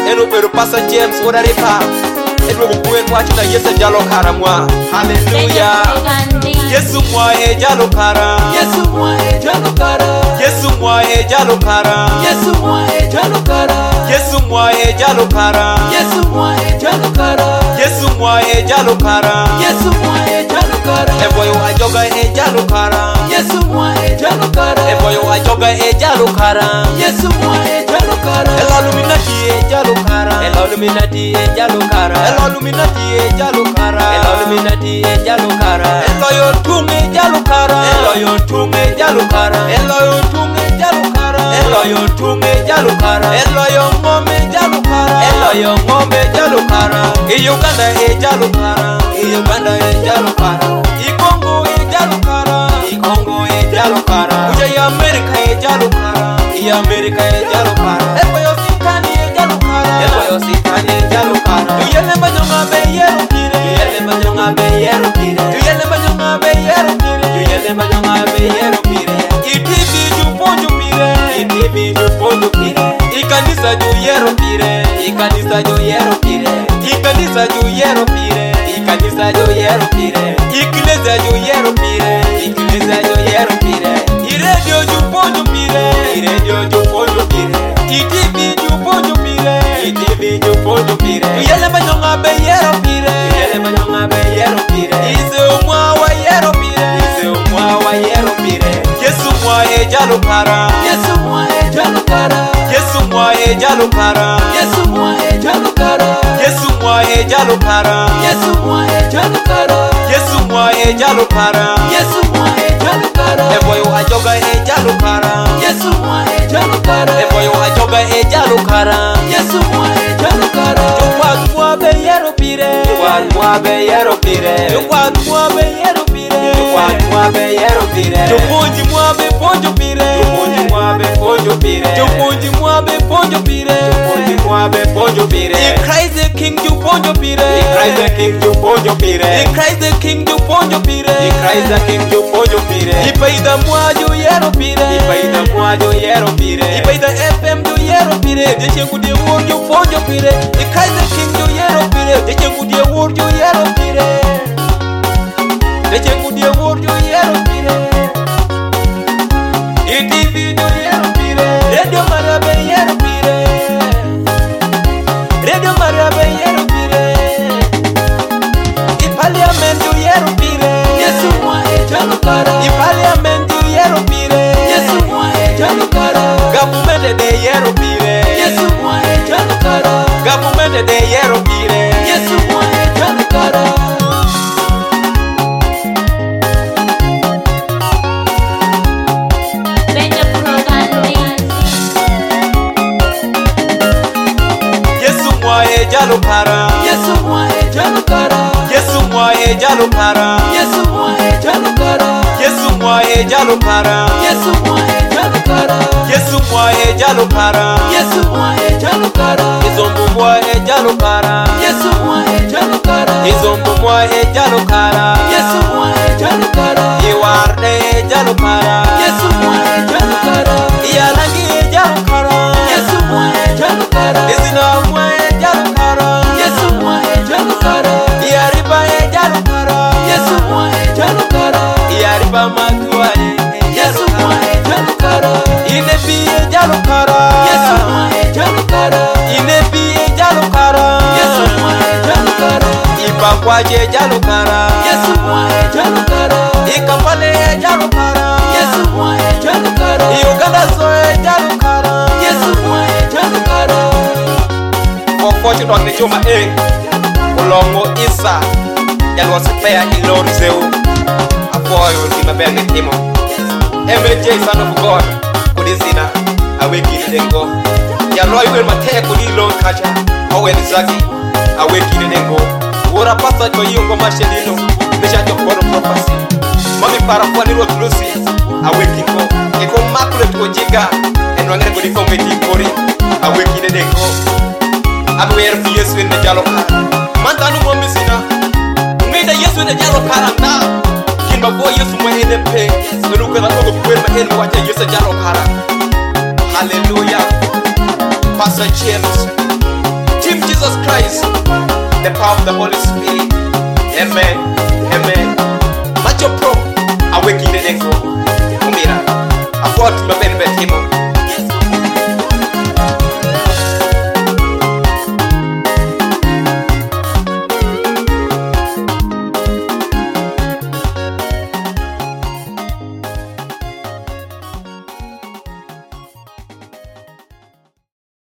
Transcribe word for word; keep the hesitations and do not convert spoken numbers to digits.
eno pero Pastor James Wodaripa edwo buen wacho na Yesu jalo kara mwa hallelujah Yesu mwa e jalo kara Yesu mwa e jalo kara Yesu mwa e jalo kara Yesu mwa e jalo kara Yesu mwa e jalo kara Yesu mwa e jalo kara Yesu mwa e jalo kara Yesu mwa e jalo kara e boyo ajoga e jalo kara Yesu mwa e jalo kara e boyo ajoga e jalo kara Yesu mwa e jalo kara Illuminati e jalo kara Illuminati e jalo kara Illuminati e jalo kara Illuminati e jalo kara Eloyo tunge jalo kara Eloyo tunge jalo kara Eloyo tunge jalo kara Eloyo tunge jalo kara Eloyo ngome jalo kara Eloyo ngome jalo kara I Uganda e jalo kara I Uganda e jalo kara I Congo e jalo kara I Congo e jalo kara Uja I America e jalo kara I America e jalo kara Epoyo sitani e jalo kara Epoyo sitani e jalo kara Tuyele majonga be yero kire Tuyele majonga be yero kire Tuyele majonga be yero kire Tuyele majonga be yero kire I T V ju ponjo pire I T V ju ponjo pire I kanisa ju yero pire I kanisa ju yero pire I kanisa ju yero pire I kanisa ju yero pire I iglesia ju yero pire I iglesia ju yero pire I radio ju ponjo pire I radio ju ponjo pire I T V ju ponjo pire I T V ju ponjo pire Tuyele majonga be yero pire Tuyele majonga be yero pire Ise umwa wa yero pire Ise umwa wa yero pire Yesu mwa e jalo kara Yesu mwa e jalo kara Yesu mwa e jalo kara Yesu mwa e jalo kara Yesu mwa e jalo kara Yesu mwa e jalo kara Yesu mwa e jalo kara Yesu mwa e jalo kara E boyo ajoga e jalo kara Yesu mwa e jalo kara E boyo ajoga e jalo kara Yesu mwa e jalo kara Jokwa mwa be yero pire Jokwa mwa be yero pire Jokwa mwa be yero pire Jokwa mwa be yero pire Joponji mwa be ponjo pire Joponji mwa be ponjo pire Joponji mwa be ponjo pire Joponji mwa be ponjo pire I Christ the King ju ponjo pire I Christ the King ju ponjo pire I Christ the King ju ponjo pire I Christ the King ju ponjo pire I paida mwa ju yero pire I paida mwa ju yero pire I paida F M ju yero pire Deche ngudie wor ju ponjo pire I Christ the King ju yero pire Deche ngudie wor ju yero pire Deche ngudie wor ju yero pire I T V ju yero pire Radio Maria be yero pire Radio Maria be yero pire I Parliament ju yero pire Yesu mwa e jalo kara I Parliament ju yero pire Yesu mwa e jalo kara Government de yero pire Yesu mwa e jalo kara Government de yero pire Yesu mwa e jalo kara Yesu mwa e jalo kara Yesu mwa e jalo kara Yesu mwa e jalo kara Yesu mwa e jalo kara Yesu mwa e jalo kara Yesu mwa e jalo kara Yesu mwa e jalo kara Yesu mwa e jalo kara Izombo mwa e jalo kara Yesu mwa e jalo kara Izombo mwa e jalo kara Yesu mwa e jalo kara Iwarde e jalo kara Yesu mwa e jalo kara Iyalangi e jalo kara Yesu mwa e jalo kara Izina mwa e jalo kara Yesu mwa e jalo kara Iyariba e jalo kara Yesu mwa e jalo kara Iyariba matua e Yesu mwa e jalo kara Inebi e jalo kara Yesu mwa e jalo kara Inebi e jalo kara Yesu mwa e jalo kara Ibakwaje e jalo kara Yesu mwa e jalo kara Ikampale e jalo kara Yesu mwa e jalo kara Uganda so e jalo kara Yesu mwa e jalo kara Fofocho dok ne juma e Ulongo Isa Yalwa supea ilori zeu Apoyo lima benge timo M J son of God Kudisina Awekini dengo Yalwa yuwe mate kudi lo kacha Owen Zaki Awekini dengo Ura pasa to yungo mashelino Misha jokoro prophecy Mami para kwa nirwa klusi Awekingo Iko makule tuko jiga Enwangere kudi konge tikori Awekini dengo Abuer fi Yesu ne jalo kara Mantanu mo misina Ngida Yesu ne jalo kara na Kimba bo Yesu mo ene pe Ngenu kana ko kwer ma ene wacha Yesu jalo kara Hallelujah Pastor James Jesus Christ, the power of the Holy Spirit. Amen, amen. Macho pro, awakening the echo. Umira, afford to be betimo.